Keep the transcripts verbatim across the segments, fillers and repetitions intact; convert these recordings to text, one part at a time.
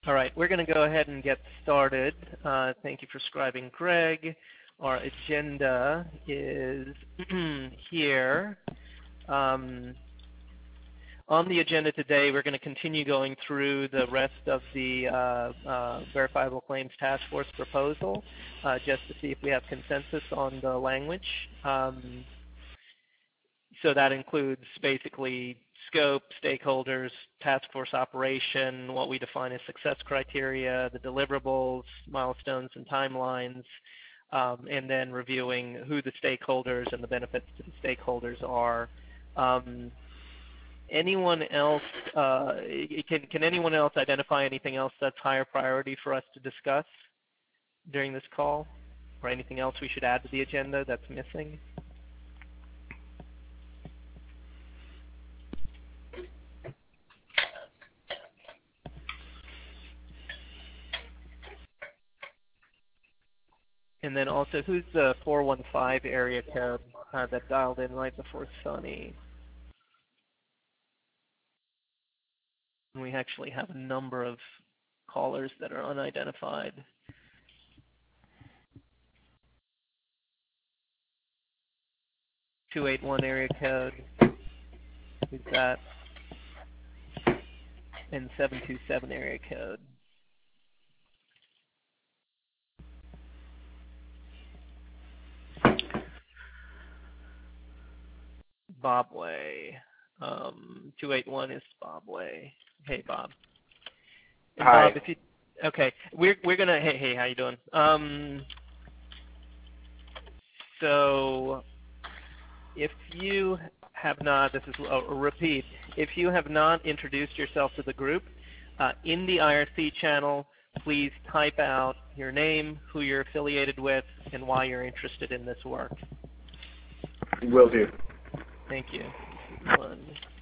All right, we're going to go ahead and get started. Uh, thank you for scribing, Greg. Our agenda is here. Um, on the agenda today, we're going to continue going through the rest of the uh, uh, Verifiable Claims Task Force proposal, uh, just to see if we have consensus on the language. Um, so that includes basically scope, stakeholders, task force operation, what we define as success criteria, the deliverables, milestones, and timelines, um, and then reviewing who the stakeholders and the benefits to the stakeholders are. Um, anyone else, uh, can, can anyone else identify anything else that's higher priority for us to discuss during this call, or anything else we should add to the agenda that's missing? And then also, who's the four one five area code uh, that dialed in right before Sunny? And we actually have a number of callers that are unidentified. two eight one area code, who's that? And seven two seven area code. Bob Way. Um, two eight one is Bob Way. Hey, Bob. And Hi. Bob, if you, okay, we're we're gonna. Hey, hey, how you doing? Um, so, if you have not, this is a, a repeat. If you have not introduced yourself to the group uh, in the I R C channel, please type out your name, who you're affiliated with, and why you're interested in this work. Will do. Thank you. One.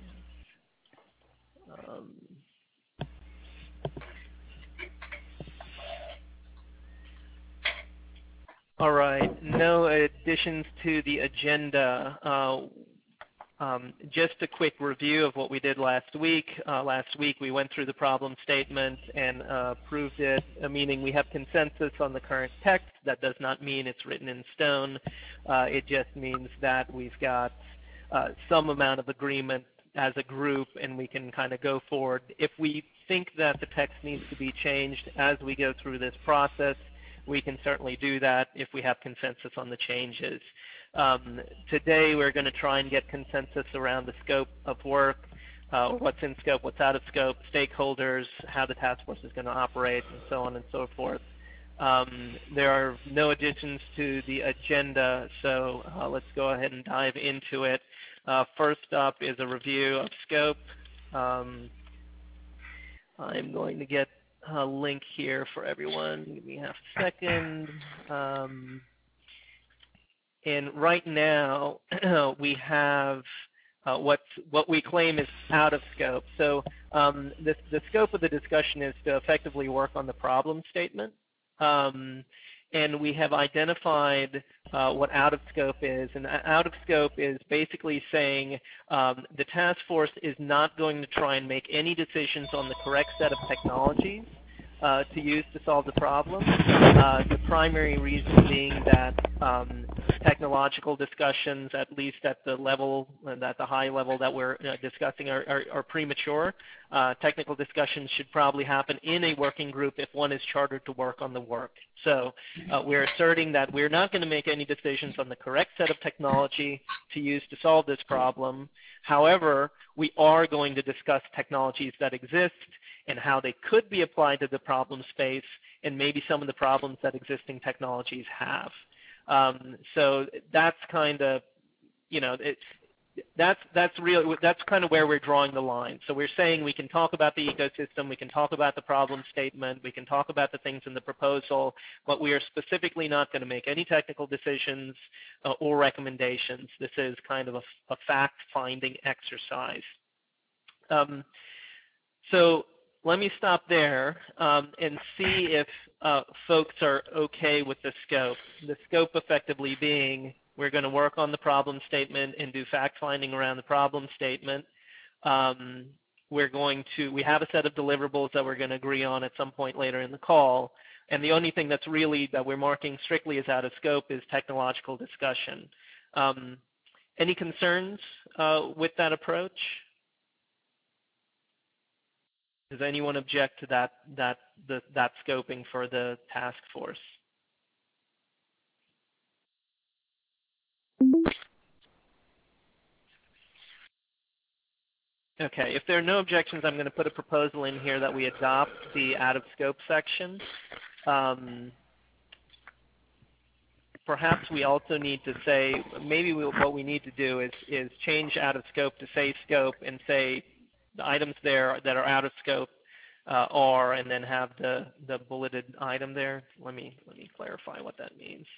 Um, all right. No additions to the agenda. Uh, um, just a quick review of what we did last week. Uh, last week we went through the problem statement and uh, proved it, uh, meaning we have consensus on the current text. That does not mean it's written in stone. Uh, it just means that we've got Uh, some amount of agreement as a group, and we can kind of go forward. If we think that the text needs to be changed as we go through this process, we can certainly do that if we have consensus on the changes. Um, today we're going to try and get consensus around the scope of work, uh, what's in scope, what's out of scope, stakeholders, how the task force is going to operate, and so on and so forth. Um, there are no additions to the agenda, so uh, let's go ahead and dive into it. Uh, first up is a review of scope. Um, I'm going to get a link here for everyone. Give me half a second. Um, and right now, we have uh, what's, what we claim is out of scope. So um, the, the scope of the discussion is to effectively work on the problem statement. Um, and we have identified uh, what out of scope is. And out of scope is basically saying um, the task force is not going to try and make any decisions on the correct set of technologies uh, to use to solve the problem. Uh, the primary reason being that um, technological discussions, at least at the level, at the high level that we're uh, discussing, are, are, are premature. Uh, technical discussions should probably happen in a working group if one is chartered to work on the work. So uh, we're asserting that we're not going to make any decisions on the correct set of technology to use to solve this problem. However, we are going to discuss technologies that exist and how they could be applied to the problem space and maybe some of the problems that existing technologies have. Um, so that's kind of, you know, it's, that's that's real. That's kind of where we're drawing the line. So we're saying we can talk about the ecosystem, we can talk about the problem statement, we can talk about the things in the proposal, but we are specifically not going to make any technical decisions uh, or recommendations. This is kind of a, a fact-finding exercise. Um, so let me stop there um, and see if uh, folks are okay with the scope. The scope effectively being, we're going to work on the problem statement and do fact-finding around the problem statement. Um, we're going to, we have a set of deliverables that we're going to agree on at some point later in the call. And the only thing that's really, that we're marking strictly as out of scope is technological discussion. Um, any concerns uh, with that approach? Does anyone object to that, that, the, that scoping for the task force? Okay, if there are no objections, I'm going to put a proposal in here that we adopt the out-of-scope section. Um, perhaps we also need to say, maybe we, what we need to do is, is change out-of-scope to say scope and say the items there that are out of scope uh, are, and then have the, the bulleted item there. Let me, let me clarify what that means.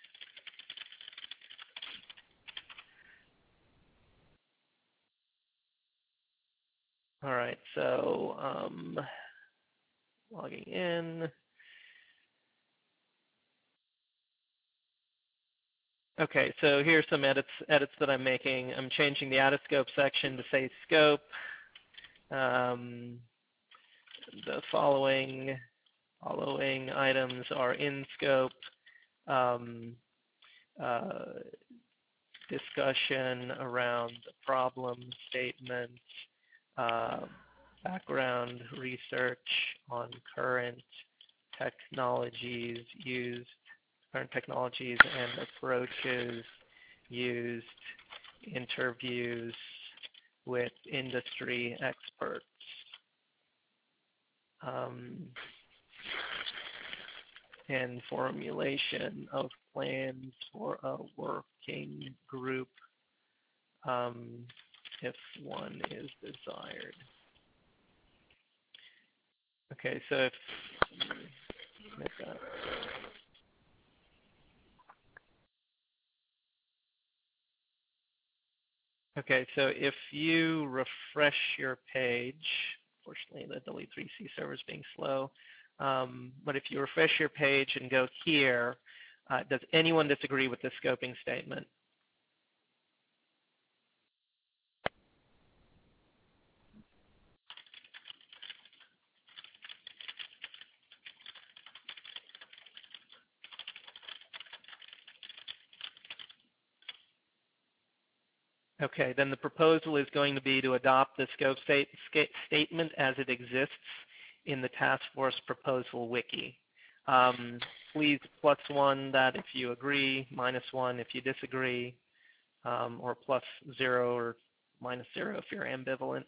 All right, so um, logging in. Okay, so here's some edits, edits that I'm making. I'm changing the out-of-scope section to say scope. Um, the following, following items are in scope. Um, uh, discussion around the problem statement. Uh, background research on current technologies used, current technologies and approaches used, interviews with industry experts. Um, and formulation of plans for a working group um, if one is desired. Okay, so if, make that. Okay, so if you refresh your page, unfortunately the delete three C server is being slow, um, but if you refresh your page and go here, uh, does anyone disagree with this scoping statement? Okay, then the proposal is going to be to adopt the scope state, statement as it exists in the task force proposal wiki. Um, please plus one that if you agree, minus one if you disagree, um, or plus zero or minus zero if you're ambivalent.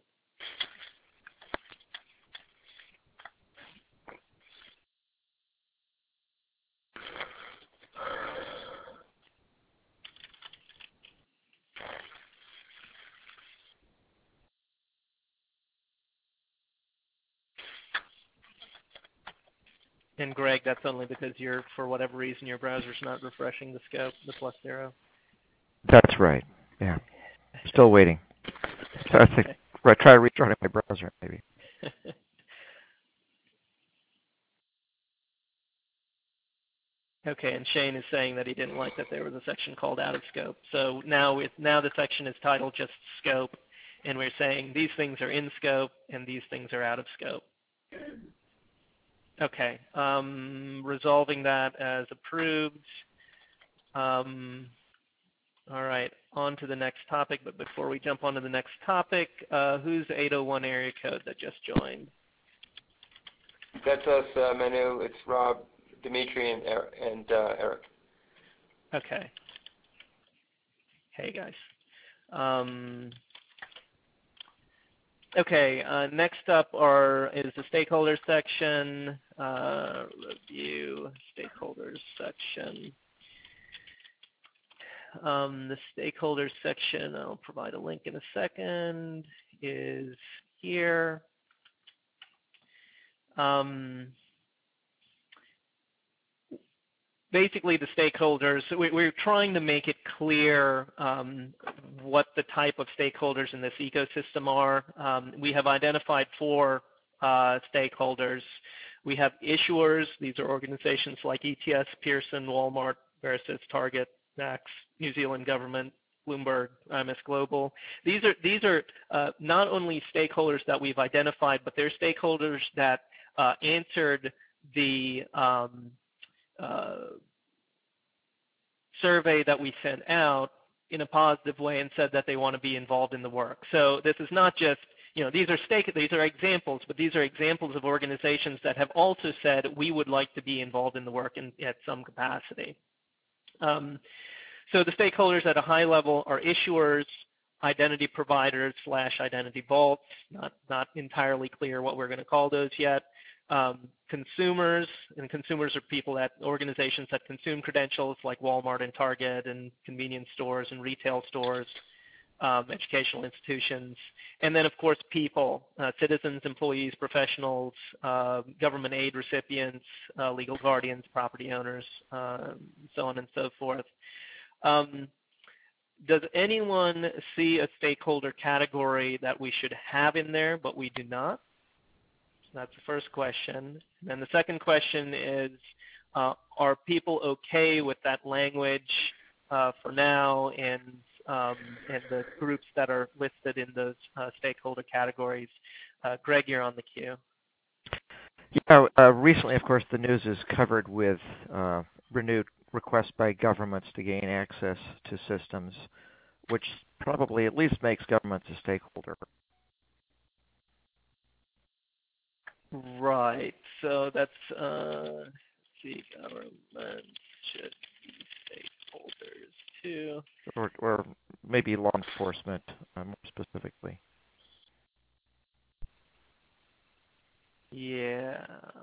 And Greg, that's only because you're, for whatever reason, your browser's not refreshing the scope, the plus zero. That's right. Yeah. Still waiting. So I think okay. Try restarting my browser, maybe. Okay, and Shane is saying that he didn't like that there was a section called out of scope. So now, it, now the section is titled just scope, and we're saying these things are in scope and these things are out of scope. Okay, um, resolving that as approved. Um, all right, on to the next topic, but before we jump on to the next topic, uh, who's eight oh one area code that just joined? That's us, uh, Manu. It's Rob, Dimitri, and, er and uh, Eric. Okay. Hey, guys. Um, okay, uh, next up are is the stakeholders section, uh, review stakeholders section. Um, the stakeholders section, I'll provide a link in a second, is here. Um, basically, the stakeholders, we, we're trying to make it clear um, what the type of stakeholders in this ecosystem are. Um, we have identified four uh, stakeholders. We have issuers. These are organizations like E T S, Pearson, Walmart, Verisys, Target, N A C S, New Zealand government, Bloomberg I M S Global. These are these are uh, not only stakeholders that we've identified, but they're stakeholders that uh, answered the um, uh, survey that we sent out in a positive way and said that they want to be involved in the work. So this is not just, you know, these are stake, these are examples, but these are examples of organizations that have also said we would like to be involved in the work in, at some capacity. Um, so the stakeholders at a high level are issuers, identity providers slash identity vaults, not, not entirely clear what we're going to call those yet. Um, consumers, and consumers are people that, organizations that consume credentials like Walmart and Target and convenience stores and retail stores, um, educational institutions, and then of course people, uh, citizens, employees, professionals, uh, government aid recipients, uh, legal guardians, property owners, uh, so on and so forth. Um, does anyone see a stakeholder category that we should have in there but we do not? That's the first question. And then the second question is, uh, are people okay with that language uh, for now, and, um, and the groups that are listed in those uh, stakeholder categories? Uh, Greg, you're on the queue. Yeah, uh, recently, of course, the news is covered with uh, renewed requests by governments to gain access to systems, which probably at least makes governments a stakeholder. Right. So that's, uh, let's see, government should be stakeholders too. Or, or maybe law enforcement, uh, more specifically. Yeah.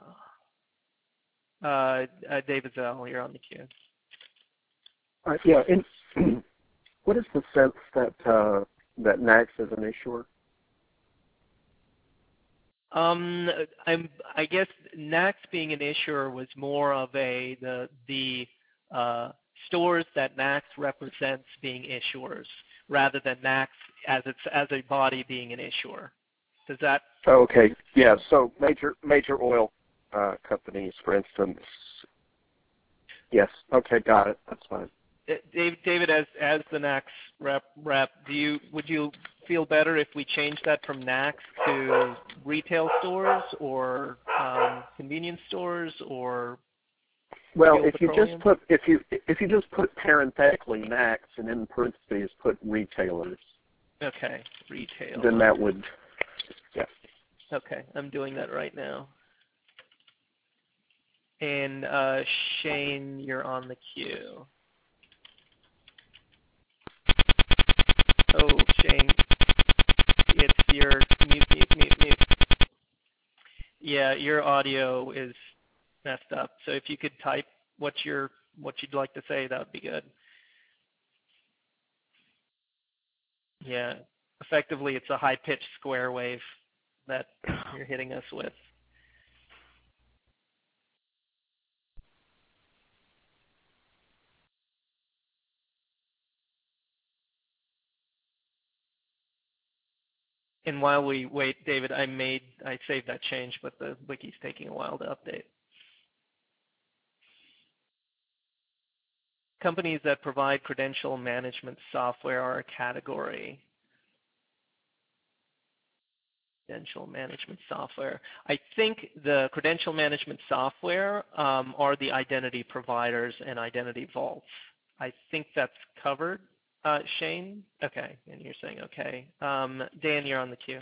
Uh, uh, David Zell, you're on the queue. Uh, yeah. In, what is the sense that uh, that NACS is an issuer? Um, I'm, I guess NACS being an issuer was more of a the the uh, stores that NACS represents being issuers, rather than NACS as it's as a body being an issuer. Does that? Oh, okay. Yeah. So major major oil uh, companies, for instance. Yes. Okay. Got it. That's fine. David, David, as as the NACS rep, rep, do you would you feel better if we changed that from NACS to retail stores or um, convenience stores or? Well, if you just put if you if you just put parenthetically NACS and in parentheses put retailers. Okay, retail. Then that would, yeah. Okay, I'm doing that right now. And uh, Shane, you're on the queue. Oh, Shane, it's your mute, mute, mute, mute. Yeah, your audio is messed up. So if you could type what you're, what you'd like to say, that would be good. Yeah, effectively, it's a high-pitched square wave that you're hitting us with. And while we wait, David, I made, I saved that change, but the wiki's taking a while to update. Companies that provide credential management software are a category. Credential management software. I think the credential management software um, are the identity providers and identity vaults. I think that's covered. Uh, Shane? Okay, and you're saying okay. Um, Dan, you're on the queue.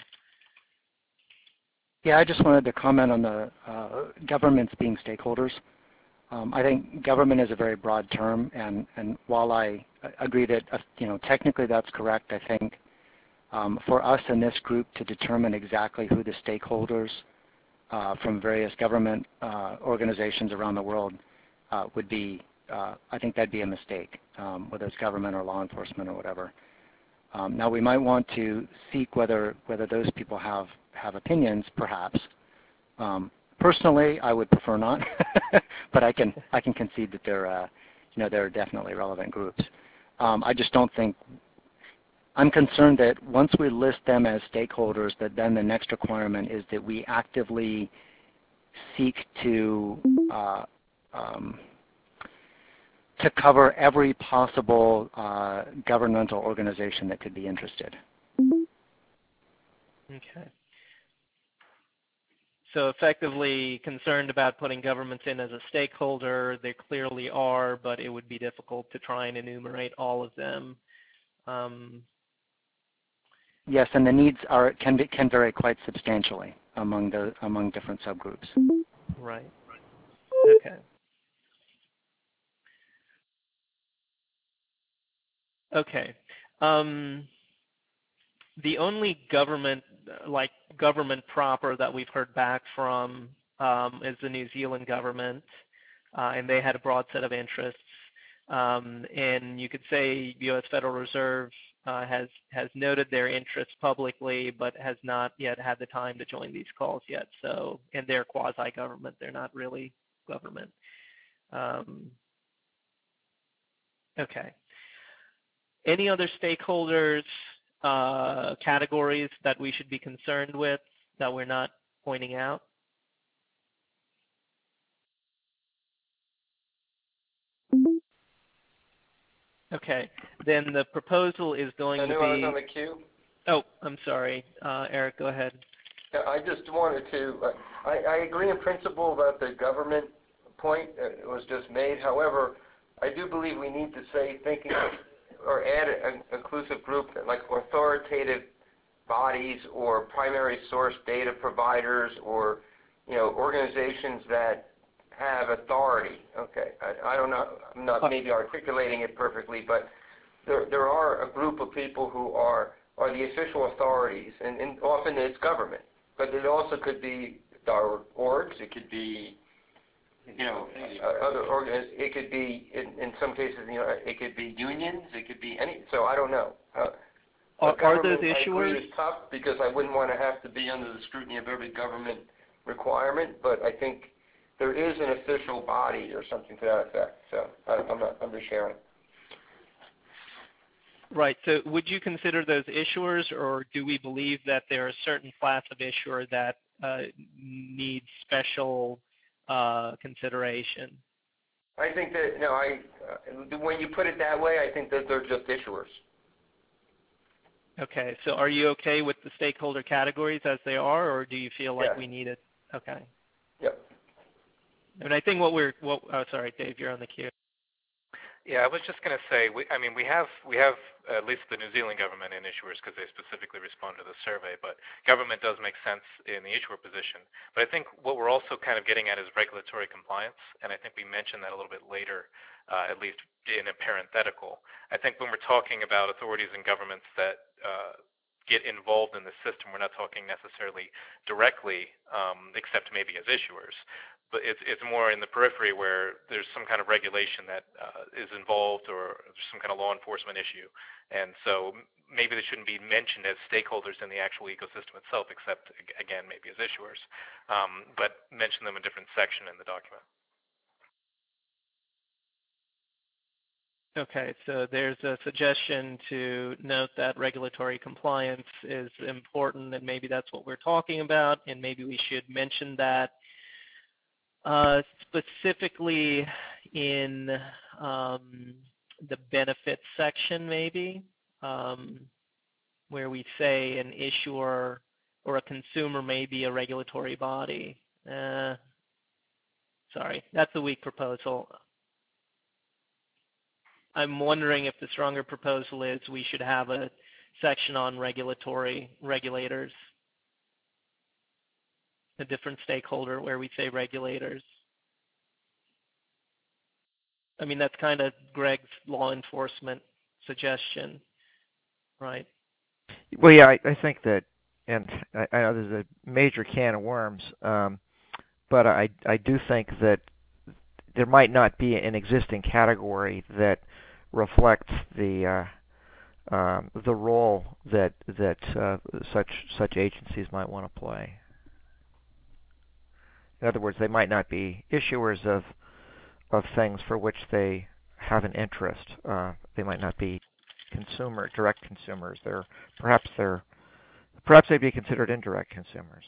Yeah, I just wanted to comment on the uh, governments being stakeholders. Um, I think government is a very broad term, and, and while I agree that uh, you know technically that's correct, I think um, for us in this group to determine exactly who the stakeholders uh, from various government uh, organizations around the world uh, would be, uh, I think that'd be a mistake, um, whether it's government or law enforcement or whatever. Um, now we might want to seek whether whether those people have have opinions, perhaps. Um, personally, I would prefer not, but I can I can concede that they're uh, you know they're definitely relevant groups. Um, I just don't think I'm concerned that once we list them as stakeholders, that then the next requirement is that we actively seek to uh, um, to cover every possible uh, governmental organization that could be interested. Okay. So effectively concerned about putting governments in as a stakeholder. They clearly are, but it would be difficult to try and enumerate all of them. Um, Yes, and the needs are can be, can vary quite substantially among the among different subgroups. right. Okay. Okay. Um, the only government, like government proper, that we've heard back from um, is the New Zealand government, uh, and they had a broad set of interests. Um, and you could say U S Federal Reserve uh, has has noted their interests publicly, but has not yet had the time to join these calls yet. So, and they're quasi-government; they're not really government. Um, okay. Any other stakeholders uh, categories that we should be concerned with that we're not pointing out? Okay, then the proposal is going I to knew be... I was on the queue. Oh, I'm sorry. Uh, Eric, go ahead. Yeah, I just wanted to, uh, I, I agree in principle about the government point that was just made. However, I do believe we need to say thinking of, or add an inclusive group like authoritative bodies or primary source data providers or, you know, organizations that have authority. Okay, I, I don't know, I'm not maybe articulating it perfectly, but there, there are a group of people who are, are the official authorities, and, and often it's government, but it also could be orgs, it could be, you know, uh, other organs, it could be, in, in some cases, you know, it could be unions, it could be any, so I don't know. Uh, are, are those issuers? I agree is tough because I wouldn't want to have to be under the scrutiny of every government requirement, but I think there is an official body or something to that effect. So I, I'm not, I'm just sharing. Right. So would you consider those issuers, or do we believe that there are a certain class of issuer that uh, needs special uh, consideration? I think that, no, I, uh, when you put it that way, I think that they're just issuers. Okay. So are you okay with the stakeholder categories as they are, or do you feel like Yes. we need it? Okay. Yep. And I think what we're, what, oh, sorry, Dave, you're on the queue. Yeah, I was just going to say, we, I mean, we have we have at least the New Zealand government in issuers because they specifically respond to the survey, but government does make sense in the issuer position. But I think what we're also kind of getting at is regulatory compliance, and I think we mentioned that a little bit later, uh, at least in a parenthetical. I think when we're talking about authorities and governments that uh, get involved in the system, we're not talking necessarily directly, um, except maybe as issuers. But it's, it's more in the periphery where there's some kind of regulation that uh, is involved or some kind of law enforcement issue. And so maybe they shouldn't be mentioned as stakeholders in the actual ecosystem itself, except, again, maybe as issuers, um, but mention them in a different section in the document. Okay, so there's a suggestion to note that regulatory compliance is important, and maybe that's what we're talking about, and maybe we should mention that Uh, specifically in um, the benefits section, maybe, um, where we say an issuer or a consumer may be a regulatory body. Uh, sorry, that's a weak proposal. I'm wondering if the stronger proposal is we should have a section on regulatory regulators. A different stakeholder where we say regulators. I mean, that's kind of Greg's law enforcement suggestion, right? Well, yeah, I, I think that, and I, I know there's a major can of worms, um, but I, I do think that there might not be an existing category that reflects the uh, um, the role that that uh, such such agencies might want to play. In other words, they might not be issuers of of things for which they have an interest. Uh, they might not be consumer direct consumers. They're perhaps they're perhaps they'd be considered indirect consumers.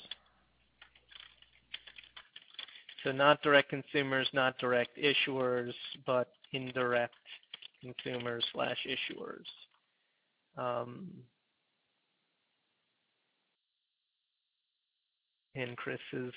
So not direct consumers, not direct issuers, but indirect consumers slash issuers. Um, and Chris is...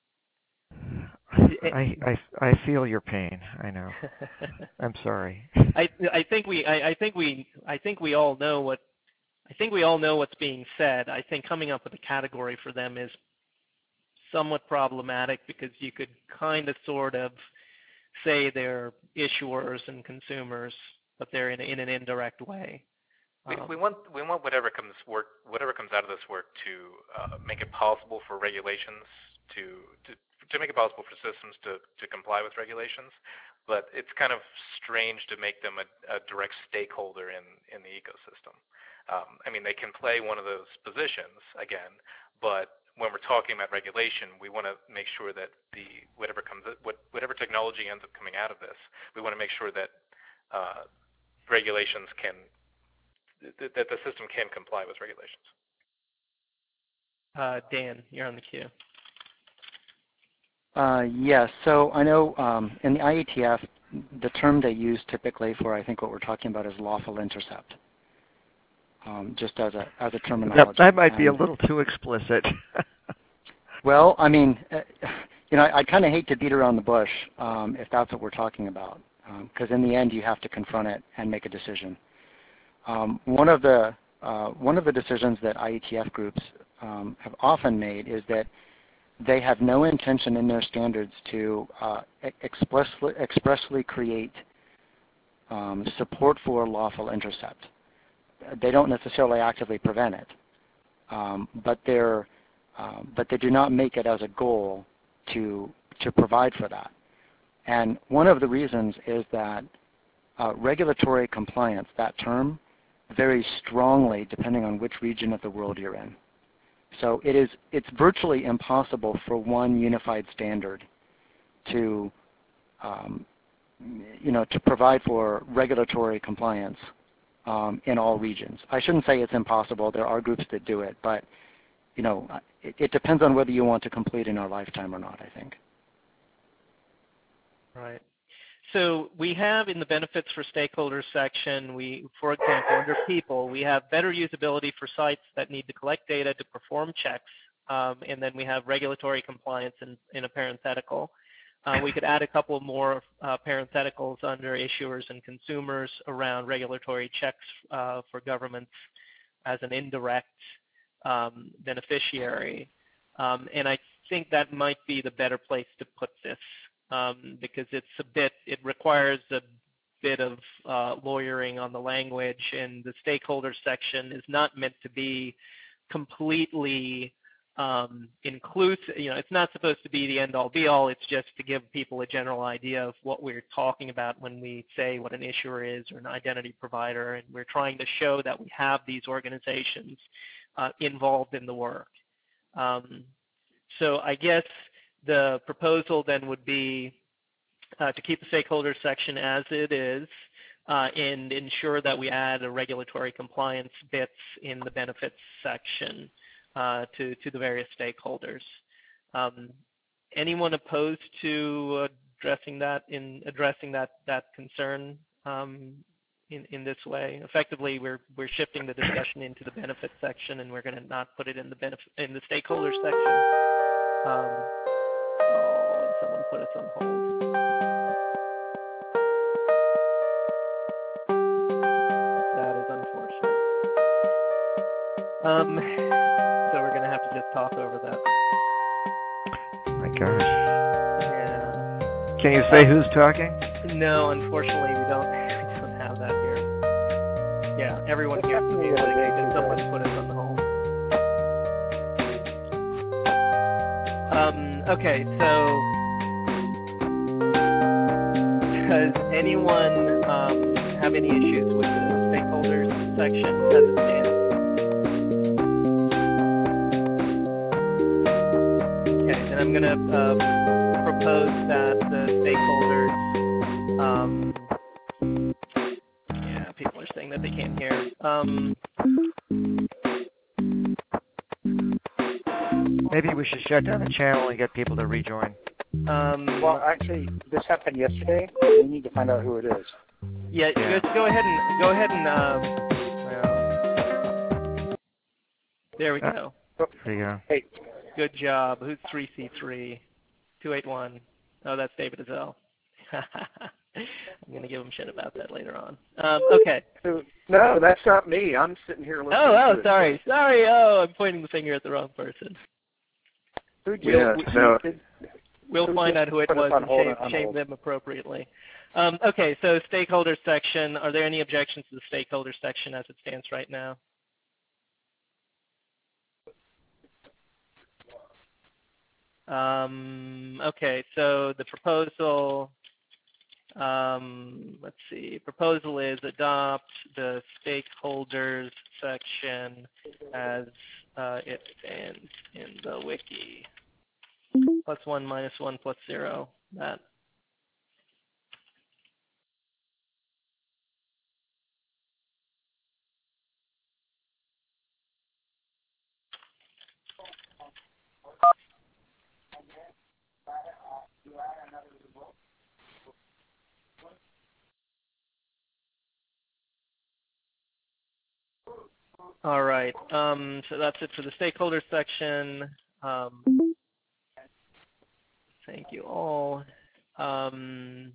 I, I, I feel your pain. I know. I'm sorry. I I think we I, I think we I think we all know what I think we all know what's being said. I think coming up with a category for them is somewhat problematic because you could kind of sort of say they're issuers and consumers, but they're in in an indirect way. We, Um, we want we want whatever comes work whatever comes out of this work to uh, make it possible for regulations to, to to make it possible for systems to, to comply with regulations, but it's kind of strange to make them a, a direct stakeholder in, in the ecosystem. Um, I mean, they can play one of those positions again, but when we're talking about regulation, we want to make sure that the whatever comes what, whatever technology ends up coming out of this, we want to make sure that uh, regulations can th- that the system can comply with regulations. uh, Dan, you're on the queue. Uh, yes, so I know um, in the I E T F, the term they use typically for I think what we're talking about is lawful intercept, um, just as a as a terminology. That, that might and, be a little too explicit. Well, I mean, uh, you know, I, I kind of hate to beat around the bush um, if that's what we're talking about, because um, in the end you have to confront it and make a decision. Um, one of the uh, one of the decisions that I E T F groups um, have often made is that they have no intention in their standards to uh, expressly, expressly create um, support for lawful intercept. They don't necessarily actively prevent it, um, but they're um, but they do not make it as a goal to to provide for that. And one of the reasons is that uh, regulatory compliance, that term, varies strongly depending on which region of the world you're in. So it is, it's virtually impossible for one unified standard to, um, you know, to provide for regulatory compliance um, in all regions. I shouldn't say it's impossible. There are groups that do it, but, you know, it, it depends on whether you want to complete in our lifetime or not, I think. Right. So we have in the benefits for stakeholders section, we, for example, under people, we have better usability for sites that need to collect data to perform checks, um, and then we have regulatory compliance in, in a parenthetical. Uh, we could add a couple more uh, parentheticals under issuers and consumers around regulatory checks uh, for governments as an indirect um, beneficiary. Um, and I think that might be the better place to put this. Um, because it's a bit, it requires a bit of uh, lawyering on the language, and the stakeholder section is not meant to be completely um, inclusive. You know, it's not supposed to be the end-all, be-all. It's just to give people a general idea of what we're talking about when we say what an issuer is or an identity provider, and we're trying to show that we have these organizations uh, involved in the work. Um, so I guess the proposal then would be uh, to keep the stakeholder section as it is uh, and ensure that we add a regulatory compliance bits in the benefits section uh, to, to the various stakeholders. Um, anyone opposed to addressing that in addressing that, that concern um, in, in this way? Effectively, we're, we're shifting the discussion into the benefits section, and we're going to not put it in the benefit in the stakeholder section. Um, Oh, and someone put us on hold. That is unfortunate. Um, so we're going to have to just talk over that. Oh my gosh. Yeah. Can you say who's talking? No, unfortunately, we don't, we don't have that here. Yeah, everyone here can hear it. Someone put us on hold. Um, okay, so does anyone um, have any issues with the stakeholders section as it stands? Okay, then I'm going to uh, propose that the stakeholders, um, yeah, people are saying that they can't hear. Um, Maybe we should shut down the channel and get people to rejoin. Um, well, actually, this happened yesterday. We need to find out who it is. Yeah, Yeah. just go ahead and go ahead and. Um, well, there we go. There you go. Hey, Good job. Who's three C three? two eight one. Oh, that's David Azell. I'm going to give him shit about that later on. Um, okay. No, that's not me. I'm sitting here listening Oh, oh, to it. sorry. Sorry. Oh, I'm pointing the finger at the wrong person. who did Yeah, who no. did- We'll who find just out who it put us was on and hold shame, and on shame hold? them appropriately. Um, okay, so stakeholders section. Are there any objections to the stakeholders section as it stands right now? Um, okay, so the proposal, um, let's see, proposal is adopt the stakeholders section as uh, it stands in the wiki. Plus one, minus one, plus zero, that. All right, um, so that's it for the stakeholders section. Um, thank you all. Um,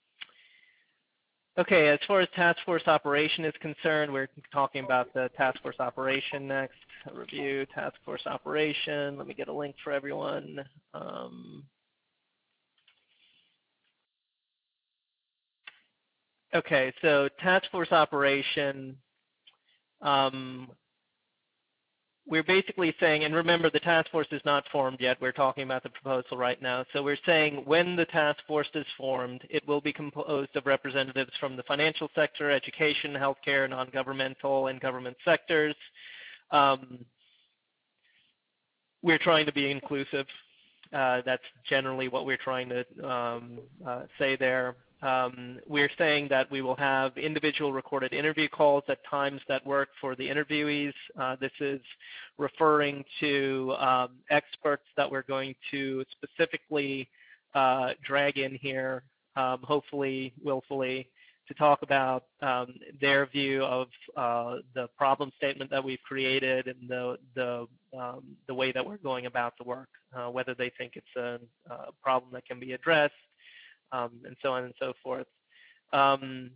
okay, as far as task force operation is concerned, we're talking about the task force operation next. Review task force operation. Let me get a link for everyone. Um, okay, so task force operation. Um, We're basically saying, and remember the task force is not formed yet, we're talking about the proposal right now, so we're saying when the task force is formed, it will be composed of representatives from the financial sector, education, healthcare, non-governmental, and government sectors. Um, we're trying to be inclusive. Uh, that's generally what we're trying to um, uh, say there. Um, we're saying that we will have individual recorded interview calls at times that work for the interviewees. Uh, this is referring to um, experts that we're going to specifically uh, drag in here, um, hopefully willfully, to talk about um, their view of uh, the problem statement that we've created and the, the, um, the way that we're going about the work, uh, whether they think it's a, a problem that can be addressed, Um, and so on and so forth. Um,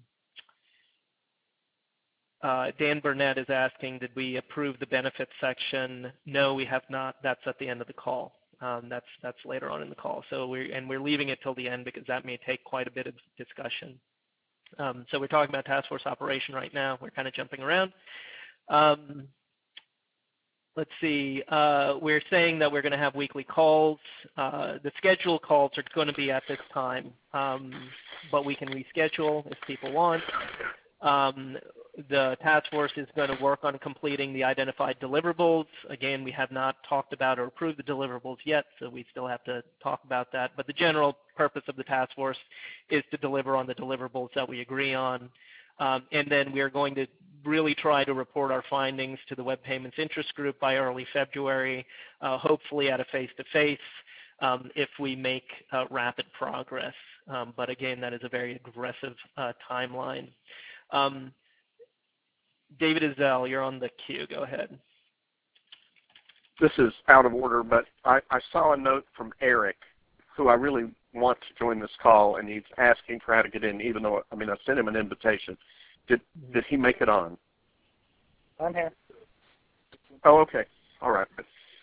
uh, Dan Burnett is asking, did we approve the benefits section? No, we have not. That's at the end of the call. Um, that's that's later on in the call. So we're and we're leaving it till the end because that may take quite a bit of discussion. Um, so we're talking about task force operation right now. We're kind of jumping around. Um, Let's see, uh, we're saying that we're going to have weekly calls. Uh, the scheduled calls are going to be at this time, um, but we can reschedule if people want. Um, the task force is going to work on completing the identified deliverables. Again, we have not talked about or approved the deliverables yet, so we still have to talk about that. But the general purpose of the task force is to deliver on the deliverables that we agree on. Um, and then we are going to really try to report our findings to the Web Payments Interest Group by early February, uh, hopefully at a face-to-face um, if we make uh, rapid progress. Um, but again, that is a very aggressive uh, timeline. Um, David Azell, you're on the queue. Go ahead. This is out of order, but I, I saw a note from Eric, who I really want to join this call, and he's asking for how to get in, even though, I mean, I sent him an invitation. Did did he make it on? I'm here. Oh, okay. All right.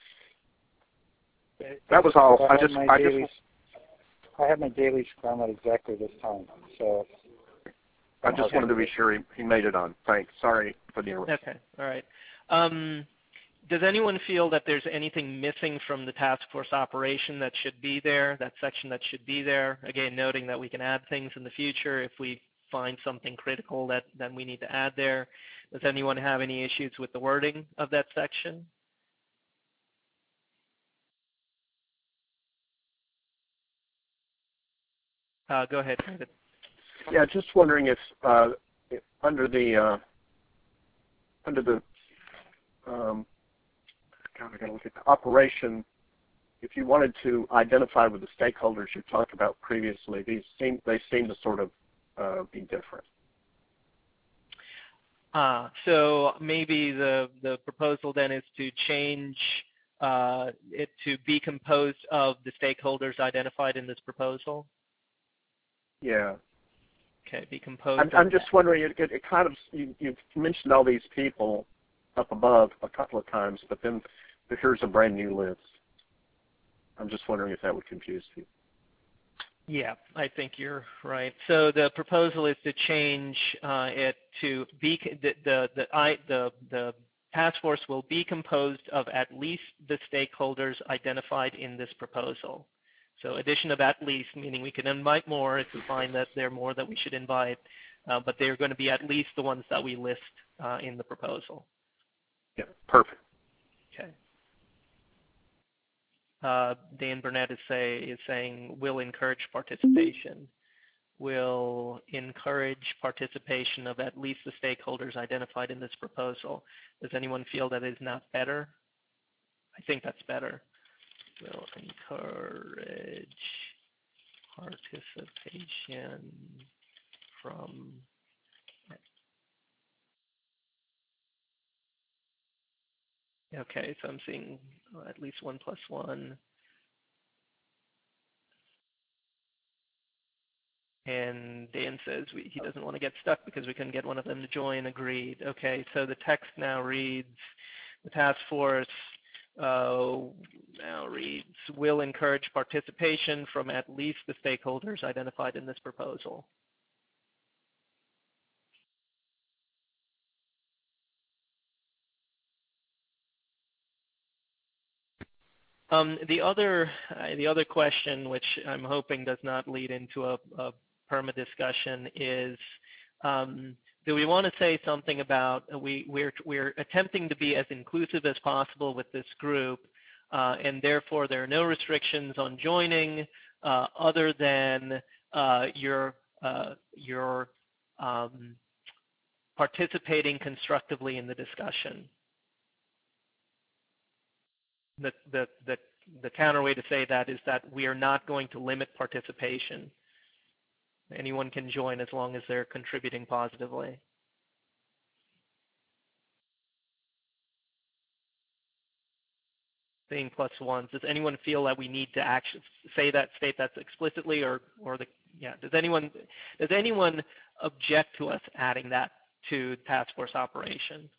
That was all. I, I just, my I daily, just, I have my daily scrum at exactly this time, so. I just wanted to be sure he, he made it on. Thanks. Sorry for the interruption. Okay. All right. Um, does anyone feel that there's anything missing from the task force operation that should be there, that section that should be there? Again, noting that we can add things in the future if we find something critical that, that we need to add there. Does anyone have any issues with the wording of that section? Uh, go ahead, David. Yeah, just wondering if, uh, if under the uh, under the um, God, I gotta look at the operation if you wanted to identify with the stakeholders you talked about previously, these seem they seem to sort of uh, be different. Ah, so maybe the the proposal then is to change uh, it to be composed of the stakeholders identified in this proposal. Yeah. Okay, be composed. I'm, I'm just wondering. It, it, it kind of you, you've mentioned all these people up above a couple of times, but then here's a brand new list. I'm just wondering if that would confuse you. Yeah, I think you're right. So the proposal is to change uh, it to be the the the, I, the the task force will be composed of at least the stakeholders identified in this proposal. So addition of at least, meaning we can invite more if we find that there are more that we should invite, uh, but they're going to be at least the ones that we list uh, in the proposal. Yeah, perfect. Okay. Uh, Dan Burnett is, say, is saying will encourage participation. Will encourage participation of at least the stakeholders identified in this proposal. Does anyone feel that is not better? I think that's better. Will encourage participation from okay, so I'm seeing at least one plus one. And Dan says we, he doesn't want to get stuck because we couldn't get one of them to join. Agreed. Okay, so the text now reads, the task force uh, now reads, will encourage participation from at least the stakeholders identified in this proposal. Um, the other, uh, the other question, which I'm hoping does not lead into a, a perma discussion, is um, do we want to say something about uh, we we're we're attempting to be as inclusive as possible with this group, uh, and therefore there are no restrictions on joining uh, other than uh, your uh, your um, participating constructively in the discussion. The, the, the, the counter way to say that is that we are not going to limit participation. Anyone can join as long as they're contributing positively. Saying plus ones. Does anyone feel that we need to actually say that, state that explicitly, or, or the, yeah, does anyone, does anyone object to us adding that to task force operation?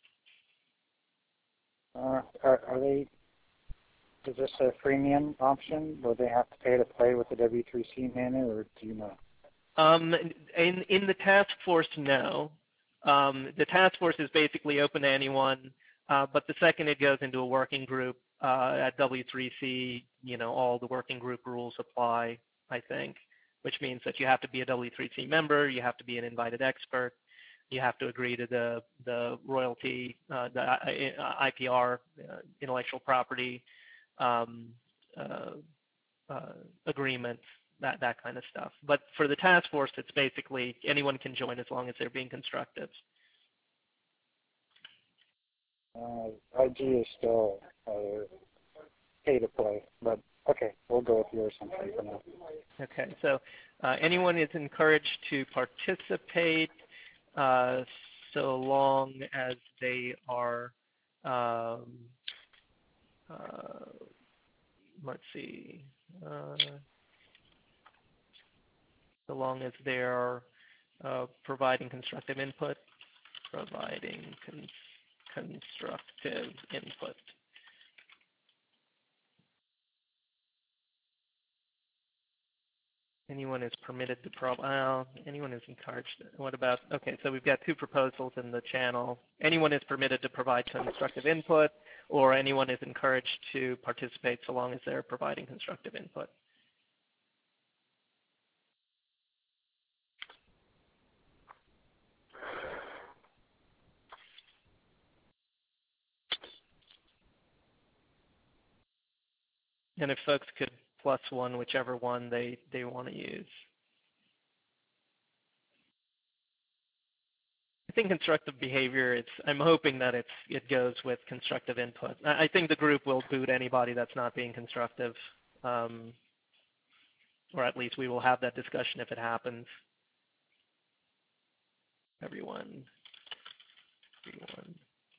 Uh, are, are they, is this a freemium option? Will they have to pay to play with the W three C mana, or do you know? Um, in, in the task force, no. Um, the task force is basically open to anyone, uh, but the second it goes into a working group uh, at W three C, you know, all the working group rules apply, I think, which means that you have to be a W three C member, you have to be an invited expert, you have to agree to the, the royalty, uh, the I P R, uh, intellectual property um, uh, uh, agreements, that, that kind of stuff. But for the task force, it's basically anyone can join as long as they're being constructive. Uh, I G is still uh, pay to play, but okay, we'll go with your assumption for now. Okay, so uh, anyone is encouraged to participate uh, so long as they are, um, uh, let's see, uh, so long as they are uh, providing constructive input, providing con constructive input. Anyone is permitted to prob, well, anyone is encouraged. What about, okay, so we've got two proposals in the channel. Anyone is permitted to provide constructive input, or anyone is encouraged to participate so long as they're providing constructive input. And if folks could plus one, whichever one they, they want to use. I think constructive behavior, it's, I'm hoping that it's, it goes with constructive input. I, I think the group will boot anybody that's not being constructive, um, or at least we will have that discussion if it happens. Everyone, everyone.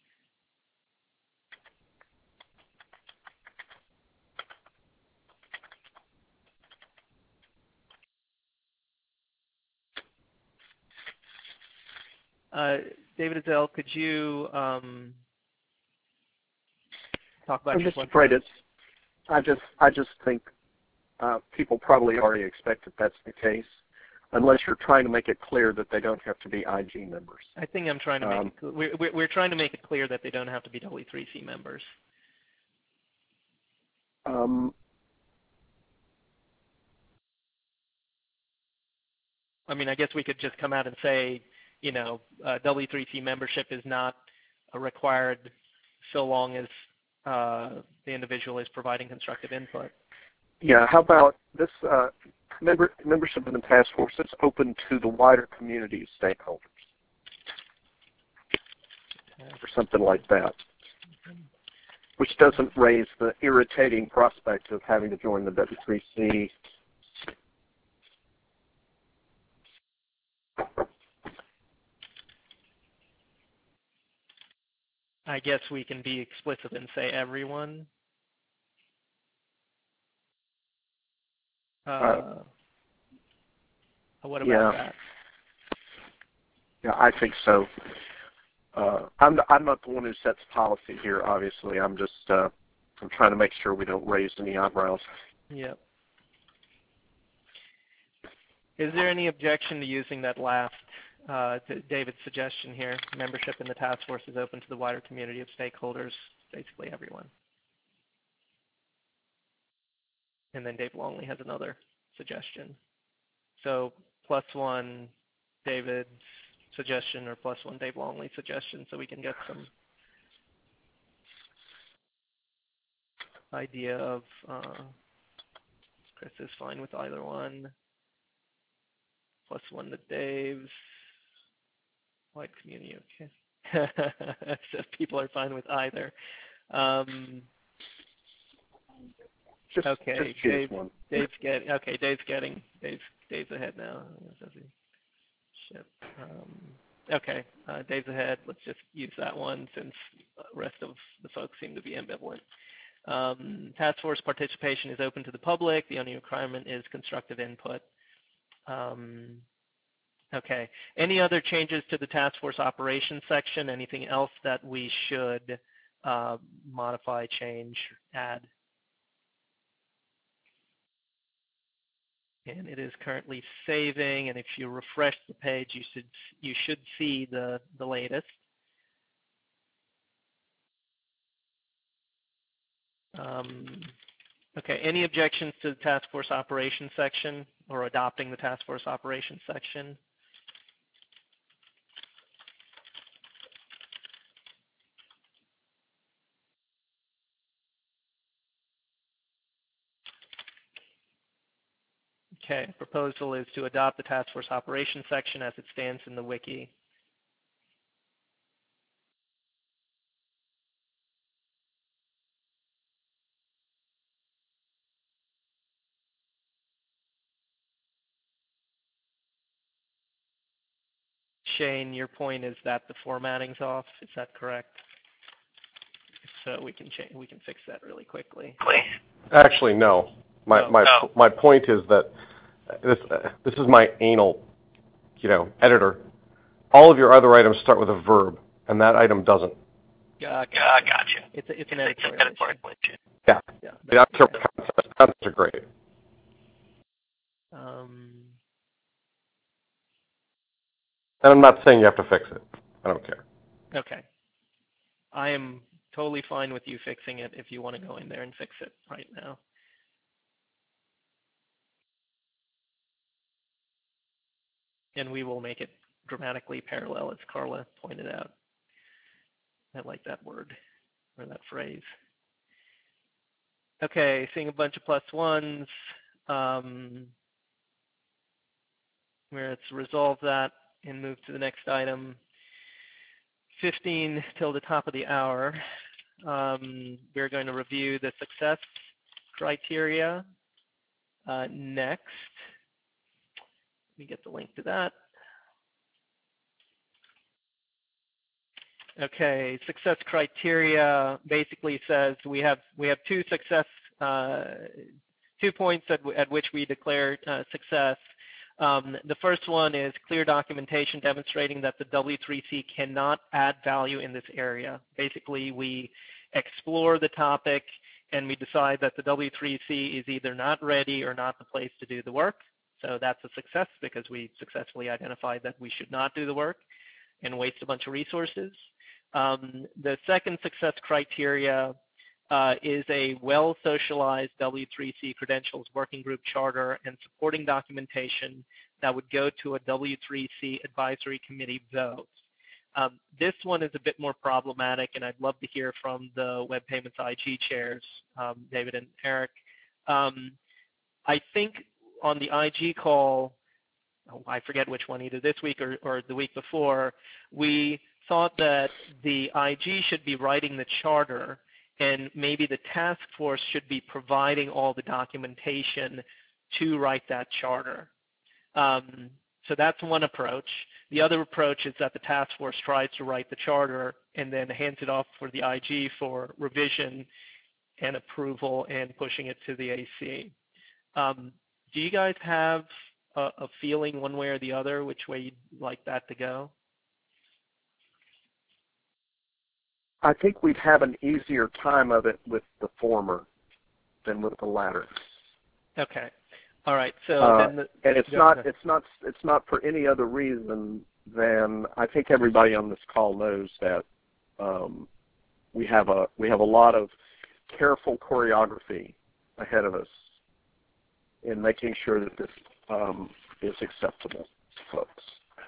Uh, David Ezell, could you um, talk about I'm your just afraid it's, I just, I just think uh, people probably already expect that that's the case, unless you're trying to make it clear that they don't have to be I G members. I think I'm trying to make um, it, we're, we're, we're trying to make it clear that they don't have to be W three C members. Um, I mean, I guess we could just come out and say, you know, uh, W three C membership is not uh, required so long as uh, the individual is providing constructive input. yeah, how about this uh, member, membership in the task force is open to the wider community of stakeholders, or something like that, which doesn't raise the irritating prospect of having to join the W three C. I guess we can be explicit and say everyone. Uh, Uh, what about yeah. that? Yeah, I think so. Uh, I'm I'm not the one who sets policy here. Obviously, I'm just uh, I'm trying to make sure we don't raise any eyebrows. Yep. Is there any objection to using that last uh, to David's suggestion here? Membership in the task force is open to the wider community of stakeholders, basically everyone. And then Dave Longley has another suggestion. So plus one David's suggestion or plus one Dave Longley suggestion, so we can get some idea of, uh, Chris is fine with either one. Plus one to Dave's. Wide community, okay. So people are fine with either. Um, Just, okay, just choose Dave, one. Dave's getting, okay, Dave's getting, Dave's, Dave's ahead now. Ship. Um, okay, uh, Dave's ahead. Let's just use that one since the rest of the folks seem to be ambivalent. Um, task force participation is open to the public. The only requirement is constructive input. Um, okay. Any other changes to the task force operations section? Anything else that we should uh, modify, change, add? And it is currently saving, and if you refresh the page, you should you should see the the latest. Um, okay. Any objections to the task force operations section or adopting the task force operations section? Okay, proposal is to adopt the task force operations section as it stands in the wiki. Shane, your point is that the formatting's off. Is that correct? So we can change, we can fix that really quickly. Actually, no. My No. my No. my point is that this uh, this is my anal, you know, editor. All of your other items start with a verb, and that item doesn't. Uh, Yeah, gotcha. it's, a, it's an editorial It's issue. editorial issue. Yeah. Yeah, I don't care what concepts. Concepts are great. Um, And I'm not saying you have to fix it. I don't care. okay. I am totally fine with you fixing it if you want to go in there and fix it right now. And we will make it grammatically parallel, as Carla pointed out. I like that word, or that phrase. Okay, seeing a bunch of plus ones. Um, where it's resolve that and move to the next item. fifteen till the top of the hour. Um, we're going to review the success criteria uh, next. Let me get the link to that. Okay, success criteria basically says we have we have two success uh, two points at, at which we declare uh, success. Um, the first one is clear documentation demonstrating that the W three C cannot add value in this area. Basically, we explore the topic and we decide that the W three C is either not ready or not the place to do the work. So that's a success because we successfully identified that we should not do the work and waste a bunch of resources. Um, the second success criteria uh, is a well-socialized W three C credentials working group charter and supporting documentation that would go to a W three C advisory committee vote. Um, this one is a bit more problematic, and I'd love to hear from the Web Payments I G chairs, um, David and Eric. Um, I think on the I G call, oh, I forget which one, either this week or, or the week before, we thought that the I G should be writing the charter and maybe the task force should be providing all the documentation to write that charter. Um, so that's one approach. The other approach is that the task force tries to write the charter and then hands it off for the I G for revision and approval and pushing it to the A C. Um, do you guys have a, a feeling one way or the other which way you'd like that to go? I think we'd have an easier time of it with the former than with the latter. Okay. All right. So uh, then the, and it's yeah, not okay. it's not it's not for any other reason than I think everybody on this call knows that um, we have a we have a lot of careful choreography ahead of us in making sure that this um, is acceptable to folks.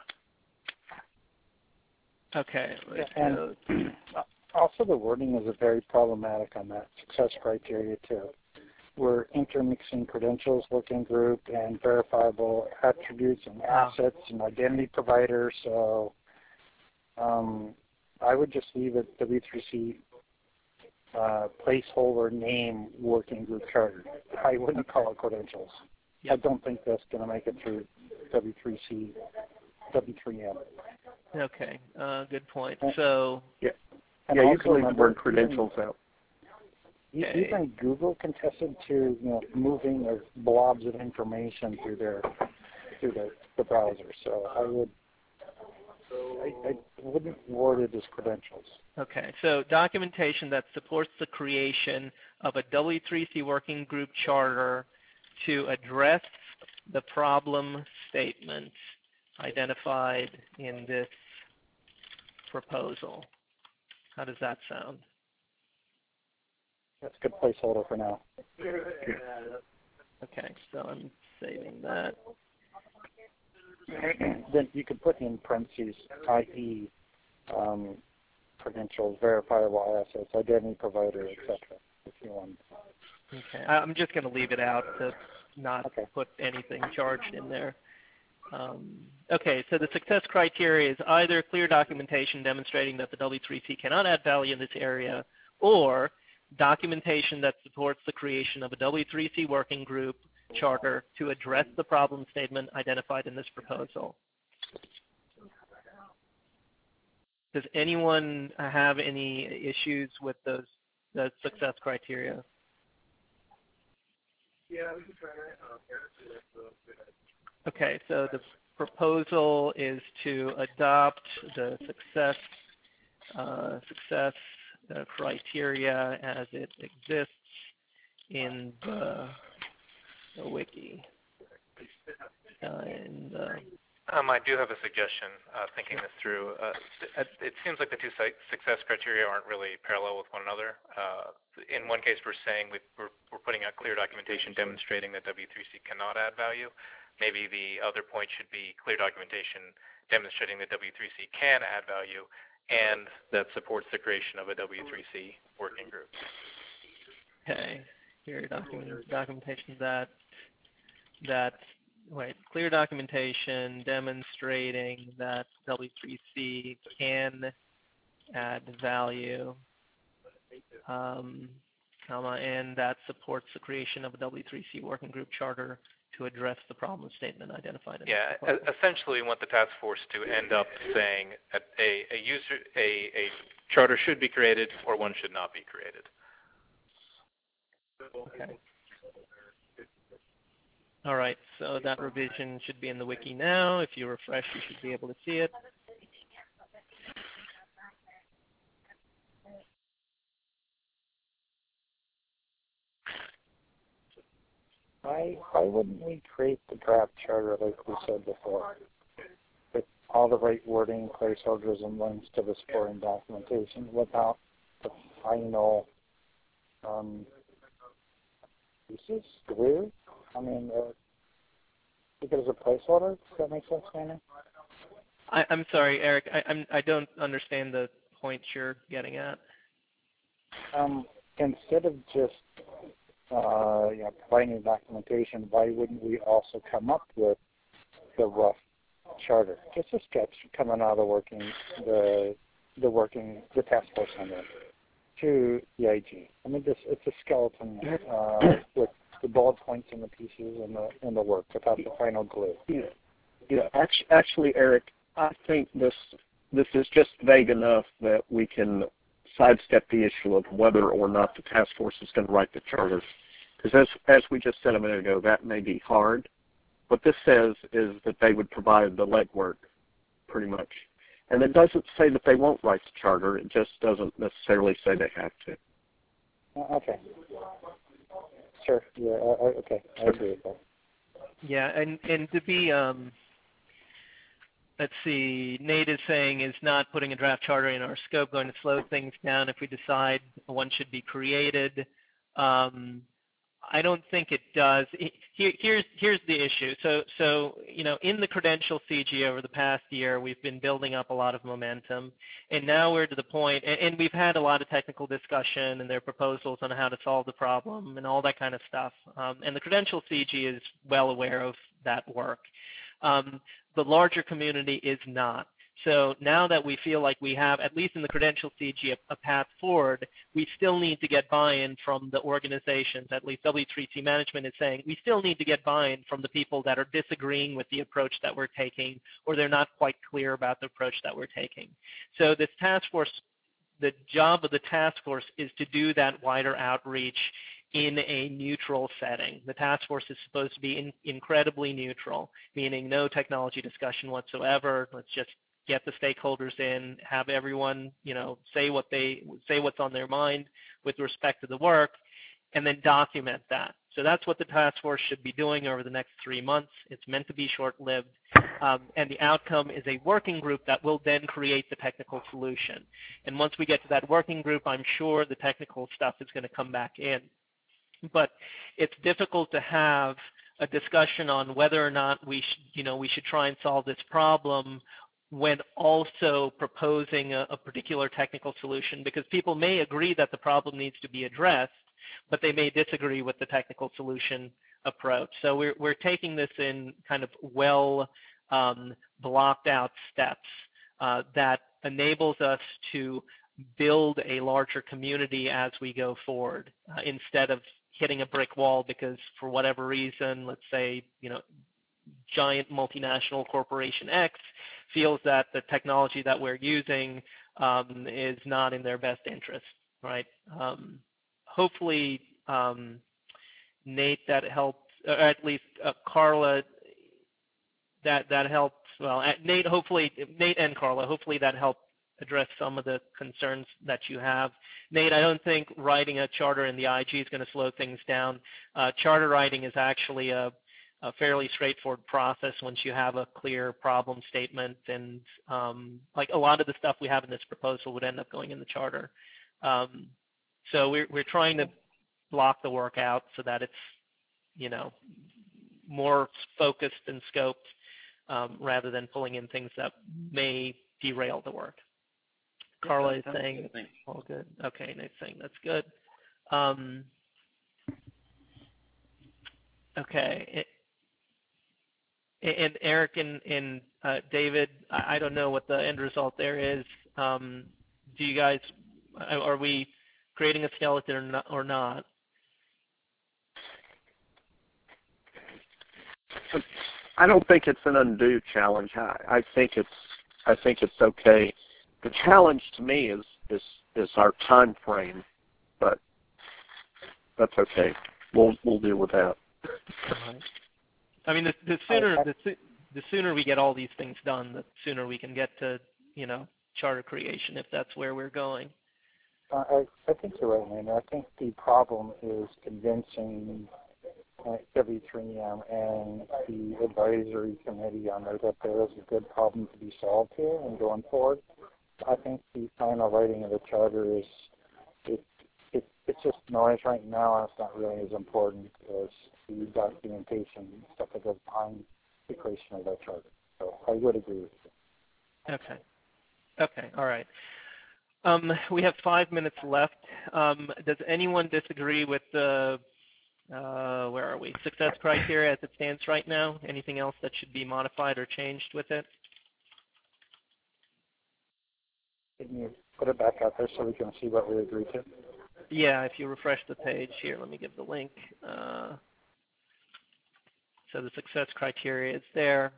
Okay. Yeah, and also the wording is very problematic on that success criteria too. We're intermixing credentials working group and verifiable attributes and assets and identity provider. So um, I would just leave it W three C uh, placeholder name working group charter. I wouldn't call it credentials. Yep. I don't think that's going to make it through W three C, W three M. Okay, uh, good point. So yeah, and yeah, you can leave the remember, word credentials even, out. Okay. Even Google contested to you know moving their blobs of information through their through the, the browser. So I would I, I wouldn't word it as credentials. Okay, so documentation that supports the creation of a W three C working group charter to address the problem statement identified in this proposal. How does that sound? That's a good placeholder for now. Okay, so I'm saving that. Then you could put in parentheses, that is, um, credentials, verifiable assets, identity provider, et cetera, if you want. Okay, I'm just going to leave it out to not okay. put anything charged in there. Um, okay, so the success criteria is either clear documentation demonstrating that the W three C cannot add value in this area, or documentation that supports the creation of a W three C working group charter to address the problem statement identified in this proposal. Does anyone have any issues with those, those success criteria? Yeah, we can try that. Okay, so the proposal is to adopt the success uh, success uh, criteria as it exists in the, the wiki. Uh, in the, Um, I do have a suggestion, uh, thinking this through. Uh, it, it seems like the two success criteria aren't really parallel with one another. Uh, in one case, we're saying we've, we're, we're putting out clear documentation demonstrating that W three C cannot add value. Maybe the other point should be clear documentation demonstrating that W three C can add value and that supports the creation of a W three C working group. Okay, clear document, documentation that, that Wait, clear documentation demonstrating that W three C can add value, um, comma, and that supports the creation of a W three C working group charter to address the problem statement identified in Yeah, the proposal. essentially we want the task force to end up saying a, a, a user a, a charter should be created or one should not be created. Okay. All right, so that revision should be in the wiki now. If you refresh, you should be able to see it. Why, why wouldn't we create the draft charter like we said before? With all the right wording, placeholders, and links to the supporting documentation without the final um, pieces? Glue? I mean, uh, keep it as a placeholder? Does that make sense, Manny? I, I'm sorry, Eric. I, I'm, I don't understand the point you're getting at. Um, instead of just uh, you know, providing documentation, why wouldn't we also come up with the rough charter? Just a sketch coming out of the working, the the working, the task force on it to the I G. I mean, this it's a skeleton uh, with the bullet points and the pieces and the and the work without the final glue. Yeah, yeah. Actually, actually, Eric, I think this this is just vague enough that we can sidestep the issue of whether or not the task force is going to write the charters. Because as, as we just said a minute ago, that may be hard. What this says is that they would provide the legwork, pretty much. And it doesn't say that they won't write the charter. It just doesn't necessarily say they have to. Uh, okay. Sure. Yeah. Uh, okay. I agree with that. Yeah, and, and to be, um, let's see, Nate is saying, is not putting a draft charter in our scope going to slow things down if we decide one should be created? Um, I don't think it does. Here, here's here's the issue. So so you know, in the credential C G over the past year, we've been building up a lot of momentum, and now we're to the point, and, and we've had a lot of technical discussion, and there are proposals on how to solve the problem, and all that kind of stuff. Um, and the credential C G is well aware of that work. Um, the larger community is not. So now that we feel like we have, at least in the credential C G, a, a path forward, we still need to get buy-in from the organizations. At least W three C management is saying we still need to get buy-in from the people that are disagreeing with the approach that we're taking, or they're not quite clear about the approach that we're taking. So this task force, the job of the task force is to do that wider outreach in a neutral setting. The task force is supposed to be in, incredibly neutral, meaning no technology discussion whatsoever. Let's just get the stakeholders in, have everyone, you know, say what they say what's on their mind with respect to the work, and then document that. So that's what the task force should be doing over the next three months. It's meant to be short-lived, um, and the outcome is a working group that will then create the technical solution. And once we get to that working group, I'm sure the technical stuff is going to come back in. But it's difficult to have a discussion on whether or not we should, you know, we should try and solve this problem when also proposing a, a particular technical solution, because people may agree that the problem needs to be addressed, but they may disagree with the technical solution approach. So we're, we're taking this in kind of well um, blocked out steps uh, that enables us to build a larger community as we go forward, uh, instead of hitting a brick wall because for whatever reason, let's say, you know, giant multinational corporation X feels that the technology that we're using um, is not in their best interest, right? Um, hopefully, um, Nate, that helped, or at least uh, Carla, that that helped. Well, Nate, hopefully, Nate and Carla, hopefully that helped address some of the concerns that you have. Nate, I don't think writing a charter in the I G is going to slow things down. Uh, charter writing is actually a a fairly straightforward process once you have a clear problem statement, and um, like a lot of the stuff we have in this proposal would end up going in the charter. Um, so we're, we're trying to block the work out so that it's, you know, more focused and scoped um, rather than pulling in things that may derail the work. Carla is saying, all good. Okay, Nate's saying that's good. Um, okay. It, And Eric and, and uh, David, I, I don't know what the end result there is. Um, do you guys, are we creating a skeleton or not? Or not? I don't think it's an undue challenge. I, I think it's I think it's okay. The challenge to me is is is our time frame, but that's okay. We'll we'll deal with that. Right. I mean, the, the sooner the, the sooner we get all these things done, the sooner we can get to, you know, charter creation, if that's where we're going. Uh, I, I think you're right, Maynard. I think the problem is convincing uh, W three M and the advisory committee on there that there is a good problem to be solved here and going forward. I think the final writing of the charter is, it, it, it's just noise right now, and it's not really as important as the documentation and stuff that goes behind the creation of that charter. So I would agree with you. Okay. Okay, all right. Um, we have five minutes left. Um, does anyone disagree with the, uh, where are we, success criteria as it stands right now? Anything else that should be modified or changed with it? Can you put it back out there so we can see what we agreed to? Yeah, if you refresh the page here, let me give the link. Uh, so the success criteria is there.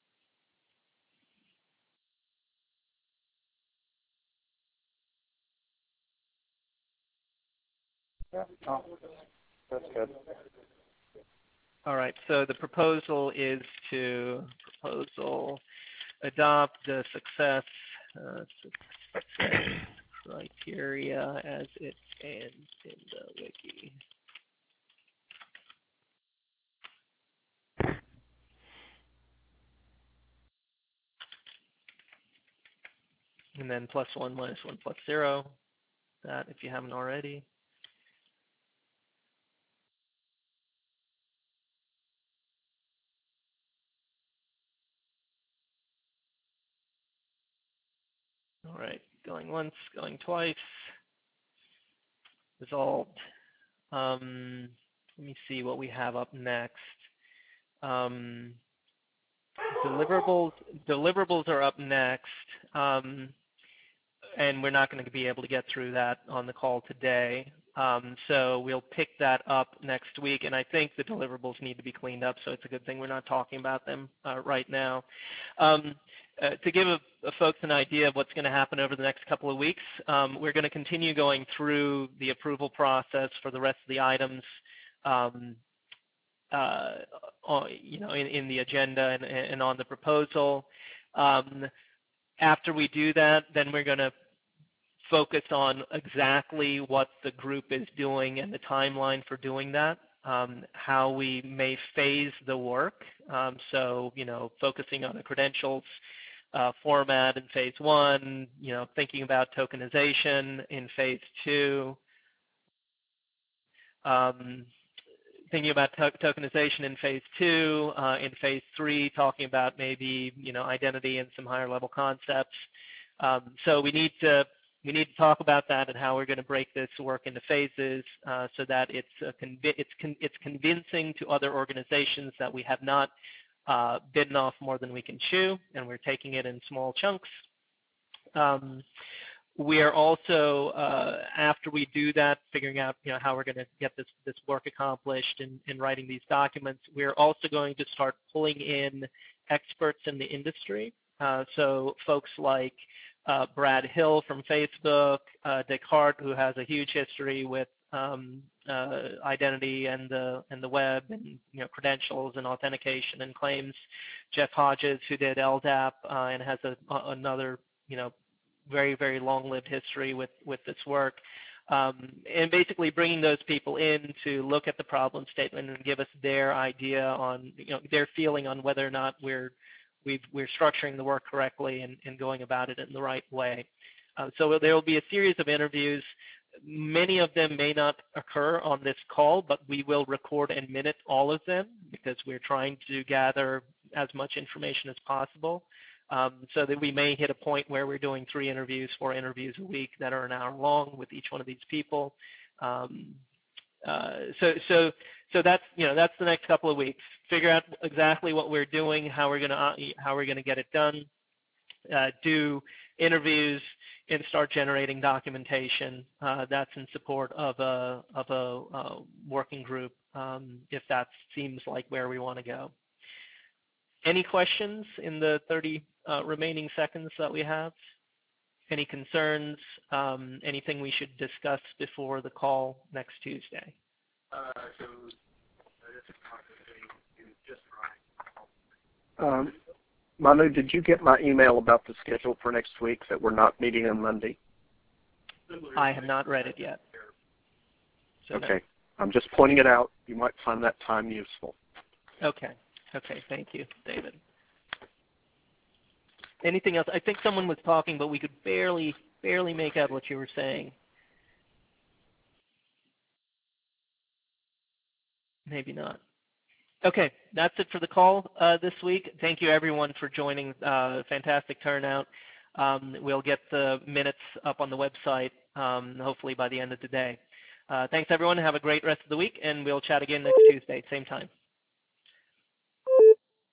Yeah, no, that's good. All right, so the proposal is to proposal adopt the success, uh, success criteria as it stands in the wiki. And then plus one minus one plus zero, that if you haven't already. All right, going once, going twice. Resolved. Um, let me see what we have up next. Um, deliverables, deliverables are up next, um, and we're not going to be able to get through that on the call today. Um, so we'll pick that up next week, and I think the deliverables need to be cleaned up, so it's a good thing we're not talking about them uh, right now. Um, uh, to give a, a folks an idea of what's going to happen over the next couple of weeks, um, we're going to continue going through the approval process for the rest of the items, um, uh, on, you know, in, in the agenda and, and on the proposal. Um, after we do that, then we're going to focus on exactly what the group is doing and the timeline for doing that, um, how we may phase the work. Um, so, you know, focusing on the credentials uh, format in phase one, you know, thinking about tokenization in phase two, um, thinking about to tokenization in phase two, uh, in phase three, talking about maybe, you know, identity and some higher level concepts. Um, so we need to We need to talk about that and how we're going to break this work into phases uh, so that it's uh, it's con it's convincing to other organizations that we have not uh, bitten off more than we can chew, and we're taking it in small chunks. Um, we are also, uh, after we do that, figuring out you know how we're going to get this this work accomplished in, in writing these documents. We're also going to start pulling in experts in the industry. Uh, so folks like Uh, Brad Hill from Facebook, uh, Descartes, who has a huge history with um, uh, identity and the and the web and you know credentials and authentication and claims. Jeff Hodges, who did L D A P uh, and has a, another you know very very long-lived history with with this work. Um, and basically bringing those people in to look at the problem statement and give us their idea on you know their feeling on whether or not we're We've, we're structuring the work correctly and, and going about it in the right way. Uh, so there will be a series of interviews. Many of them may not occur on this call, but we will record and minute all of them because we're trying to gather as much information as possible um, so that we may hit a point where we're doing three interviews, four interviews a week that are an hour long with each one of these people. Um, uh, so, so, so that's you know that's the next couple of weeks. Figure out exactly what we're doing, how we're going to how we're going to get it done. Uh, do interviews and start generating documentation uh, that's in support of a, of a uh, working group um, if that seems like where we want to go. Any questions in the thirty uh, remaining seconds that we have? Any concerns? Um, anything we should discuss before the call next Tuesday? Uh, so, uh, this is just right. Um, Manu, did you get my email about the schedule for next week that we're not meeting on Monday? I have not read it yet. So okay. No. I'm just pointing it out. You might find that time useful. Okay. Okay. Thank you, David. Anything else? I think someone was talking, but we could barely, barely make out what you were saying. Maybe not. Okay, that's it for the call uh, this week. Thank you, everyone, for joining. Uh, fantastic turnout. Um, we'll get the minutes up on the website, um, hopefully by the end of the day. Uh, thanks, everyone. Have a great rest of the week, and we'll chat again next Tuesday, same time.